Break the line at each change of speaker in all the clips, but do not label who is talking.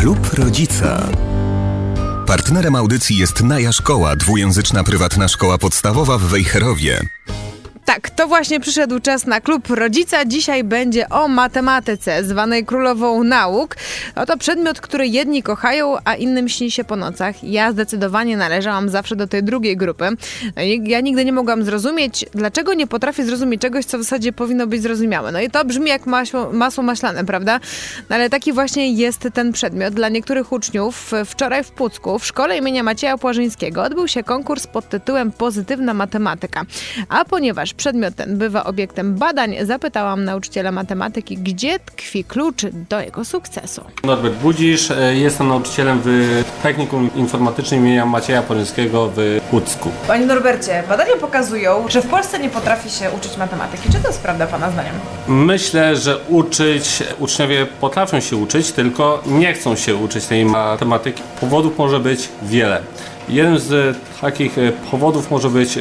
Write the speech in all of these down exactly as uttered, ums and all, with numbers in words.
Klub Rodzica. Partnerem audycji jest Naja Szkoła, dwujęzyczna prywatna szkoła podstawowa w Wejherowie.
Tak, to właśnie przyszedł czas na Klub Rodzica. Dzisiaj będzie o matematyce, zwanej królową nauk. Oto przedmiot, który jedni kochają, a innym śni się po nocach. Ja zdecydowanie należałam zawsze do tej drugiej grupy. Ja nigdy nie mogłam zrozumieć, dlaczego nie potrafię zrozumieć czegoś, co w zasadzie powinno być zrozumiałe. No i to brzmi jak masło, masło maślane, prawda? No ale taki właśnie jest ten przedmiot. Dla niektórych uczniów wczoraj w Pucku, w szkole imienia Macieja Płażyńskiego, odbył się konkurs pod tytułem Pozytywna matematyka. A ponieważ przedmiot ten bywa obiektem badań, zapytałam nauczyciela matematyki, gdzie tkwi klucz do jego sukcesu.
Norbert Budzisz, jestem nauczycielem w Technikum Informatycznym imienia Macieja Płażyńskiego w Pucku.
Panie Norbercie, badania pokazują, że w Polsce nie potrafi się uczyć matematyki. Czy to jest prawda Pana zdaniem?
Myślę, że uczyć, uczniowie potrafią się uczyć, tylko nie chcą się uczyć tej matematyki. Powodów może być wiele. Jeden z takich powodów może być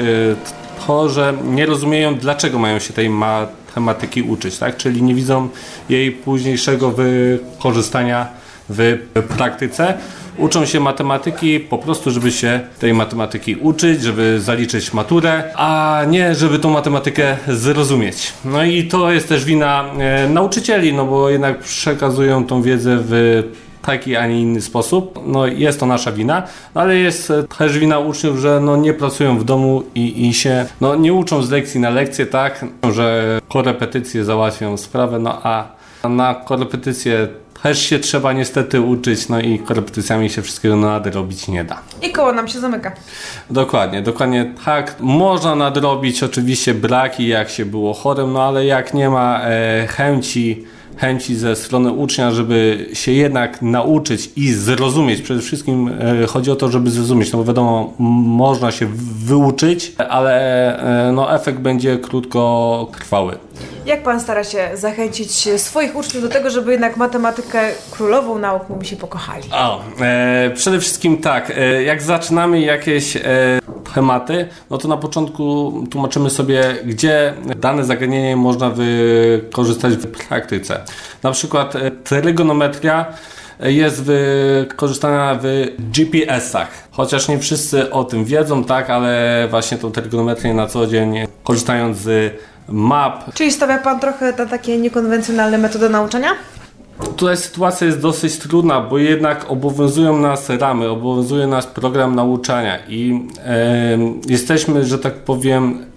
to, że nie rozumieją, dlaczego mają się tej matematyki uczyć, tak? Czyli nie widzą jej późniejszego wykorzystania w praktyce. Uczą się matematyki po prostu, żeby się tej matematyki uczyć, żeby zaliczyć maturę, a nie żeby tą matematykę zrozumieć. No i to jest też wina e, nauczycieli, no bo jednak przekazują tą wiedzę w taki, a nie inny sposób. No jest to nasza wina, no ale jest też wina uczniów, że no nie pracują w domu i, i się no nie uczą z lekcji na lekcję, tak, że korepetycje załatwią sprawę, no a na korepetycje też się trzeba niestety uczyć, no i korepetycjami się wszystkiego nadrobić nie da.
I koło nam się zamyka.
Dokładnie, dokładnie tak. Można nadrobić oczywiście braki, jak się było chorym, no ale jak nie ma e, chęci chęci ze strony ucznia, żeby się jednak nauczyć i zrozumieć. Przede wszystkim e, chodzi o to, żeby zrozumieć, no bo wiadomo, m- można się wyuczyć, ale e, no, efekt będzie krótkotrwały.
Jak Pan stara się zachęcić swoich uczniów do tego, żeby jednak matematykę królową nauk mówi się pokochali? O,
e, przede wszystkim tak, e, jak zaczynamy jakieś e, tematy, no to na początku tłumaczymy sobie, gdzie dane zagadnienie można wykorzystać w praktyce. Na przykład e, trygonometria jest wykorzystana w G P S-ach. Chociaż nie wszyscy o tym wiedzą, tak, ale właśnie tą trygonometrię na co dzień korzystając z map.
Czyli stawia Pan trochę na takie niekonwencjonalne metody nauczania?
Tutaj sytuacja jest dosyć trudna, bo jednak obowiązują nas ramy, obowiązuje nas program nauczania i e, jesteśmy, że tak powiem,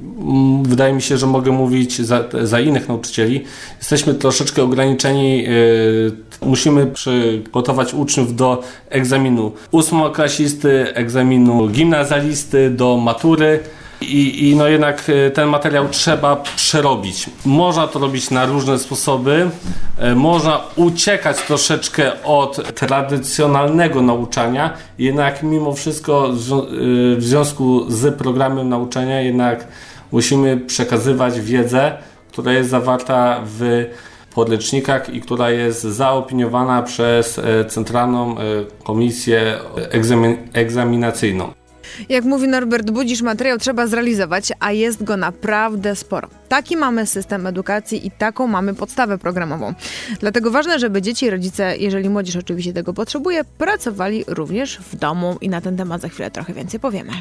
wydaje mi się, że mogę mówić za, za innych nauczycieli, jesteśmy troszeczkę ograniczeni, yy, musimy przygotować uczniów do egzaminu ósmoklasisty, egzaminu gimnazjalisty, do matury. I, I no jednak ten materiał trzeba przerobić. Można to robić na różne sposoby. Można uciekać troszeczkę od tradycjonalnego nauczania, jednak mimo wszystko w związku z programem nauczania jednak musimy przekazywać wiedzę, która jest zawarta w podręcznikach i która jest zaopiniowana przez Centralną Komisję Egzamin- Egzaminacyjną.
Jak mówi Norbert Budzisz, materiał trzeba zrealizować, a jest go naprawdę sporo. Taki mamy system edukacji i taką mamy podstawę programową. Dlatego ważne, żeby dzieci i rodzice, jeżeli młodzież oczywiście tego potrzebuje, pracowali również w domu i na ten temat za chwilę trochę więcej powiemy.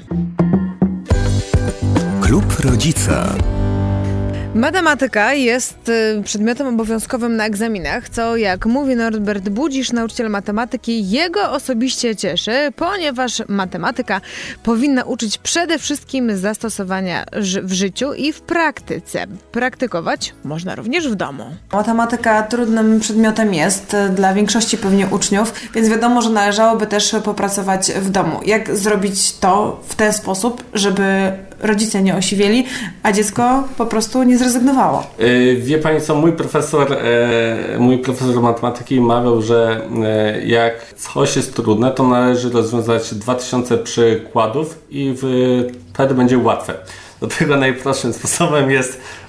Klub Rodzica.
Matematyka jest przedmiotem obowiązkowym na egzaminach, co, jak mówi Norbert Budzisz, nauczyciel matematyki, jego osobiście cieszy, ponieważ matematyka powinna uczyć przede wszystkim zastosowania w życiu i w praktyce. Praktykować można również w domu.
Matematyka trudnym przedmiotem jest dla większości pewnie uczniów, więc wiadomo, że należałoby też popracować w domu. Jak zrobić to w ten sposób, żeby rodzice nie osiwieli, a dziecko po prostu nie zrezygnowało?
Wie Pani co, mój profesor, mój profesor matematyki mawiał, że jak coś jest trudne, to należy rozwiązać dwa tysiące przykładów i wtedy będzie łatwe. Do tego najprostszym sposobem jest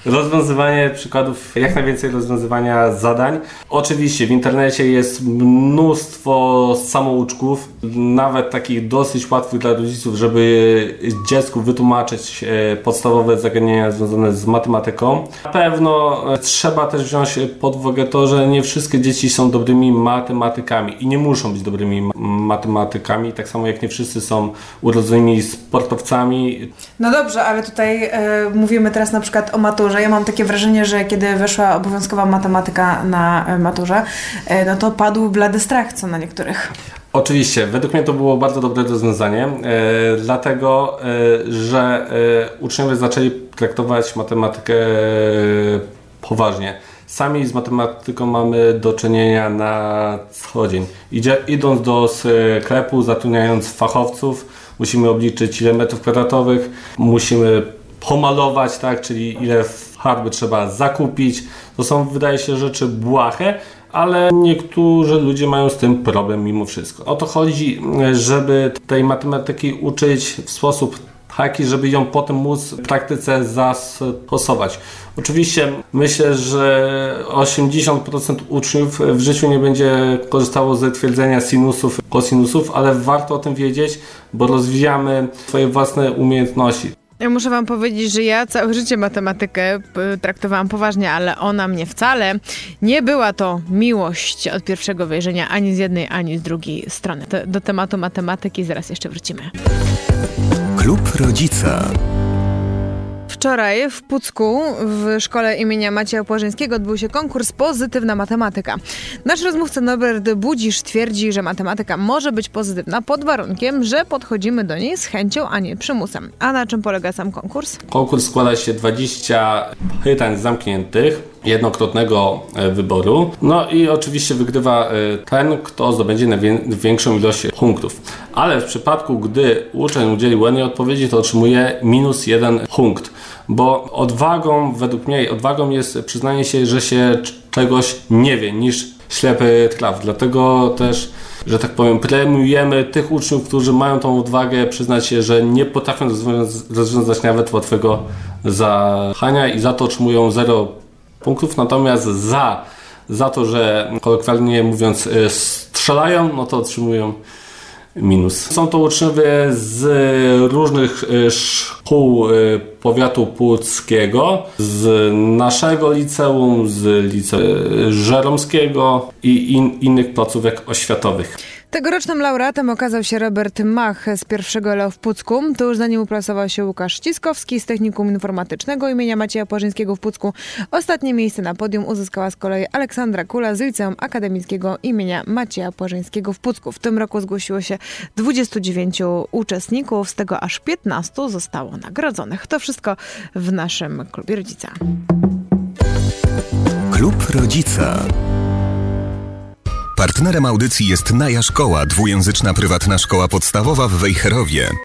rozwiązywanie przykładów, jak najwięcej rozwiązywania zadań. Oczywiście w internecie jest mnóstwo samouczków, nawet takich dosyć łatwych dla rodziców, żeby dziecku wytłumaczyć podstawowe zagadnienia związane z matematyką. Na pewno trzeba też wziąć pod uwagę to, że nie wszystkie dzieci są dobrymi matematykami i nie muszą być dobrymi matematykami, tak samo jak nie wszyscy są urodzonymi sportowcami.
No dobrze, ale tutaj e, mówimy teraz na przykład o maturze. Ja mam takie wrażenie, że kiedy weszła obowiązkowa matematyka na e, maturze, e, no to padł blady strach co na niektórych.
Oczywiście, według mnie to było bardzo dobre rozwiązanie, e, dlatego, e, że e, uczniowie zaczęli traktować matematykę e, poważnie. Sami z matematyką mamy do czynienia na co dzień. Idzie, idąc do sklepu, zatrudniając fachowców, musimy obliczyć ile metrów kwadratowych, musimy pomalować, tak, czyli ile farby trzeba zakupić. To są, wydaje się, rzeczy błahe, ale niektórzy ludzie mają z tym problem mimo wszystko. O to chodzi, żeby tej matematyki uczyć w sposób taki, żeby ją potem móc w praktyce zastosować. Oczywiście myślę, że osiemdziesiąt procent uczniów w życiu nie będzie korzystało ze twierdzenia sinusów, kosinusów, ale warto o tym wiedzieć, bo rozwijamy swoje własne umiejętności.
Ja muszę wam powiedzieć, że ja całe życie matematykę traktowałam poważnie, ale ona mnie wcale nie była to miłość od pierwszego wejrzenia ani z jednej, ani z drugiej strony. Do, do tematu matematyki zaraz jeszcze wrócimy.
Klub Rodzica.
Wczoraj w Pucku w szkole imienia Macieja Płażyńskiego odbył się konkurs Pozytywna Matematyka. Nasz rozmówca Norbert Budzisz twierdzi, że matematyka może być pozytywna pod warunkiem, że podchodzimy do niej z chęcią, a nie przymusem. A na czym polega sam konkurs?
Konkurs składa się dwadzieścia pytań zamkniętych, jednokrotnego wyboru. No i oczywiście wygrywa ten, kto zdobędzie największą ilość punktów. Ale w przypadku, gdy uczeń udzieli błędnej odpowiedzi, to otrzymuje minus jeden punkt. Bo odwagą, według mnie, odwagą jest przyznanie się, że się czegoś nie wie, niż ślepy traf. Dlatego też, że tak powiem, premiujemy tych uczniów, którzy mają tą odwagę przyznać się, że nie potrafią rozwiązać nawet łatwego zadania i za to otrzymują zero punktów. Natomiast za, za to, że kolokwialnie mówiąc strzelają, no to otrzymują minus. Są to uczniowie z różnych szkół powiatu puckiego, z naszego liceum, z liceum żeromskiego i in, innych placówek oświatowych.
Tegorocznym laureatem okazał się Robert Mach z pierwszego L O w Pucku. Tuż za nim uplasował się Łukasz Ciskowski z Technikum Informatycznego imienia Macieja Płażyńskiego w Pucku. Ostatnie miejsce na podium uzyskała z kolei Aleksandra Kula z Liceum Akademickiego imienia Macieja Płażyńskiego w Pucku. W tym roku zgłosiło się dwudziestu dziewięciu uczestników, z tego aż piętnastu zostało nagrodzonych. To wszystko w naszym Klubie Rodzica.
Klub Rodzica. Partnerem audycji jest Naja Szkoła, dwujęzyczna prywatna szkoła podstawowa w Wejherowie.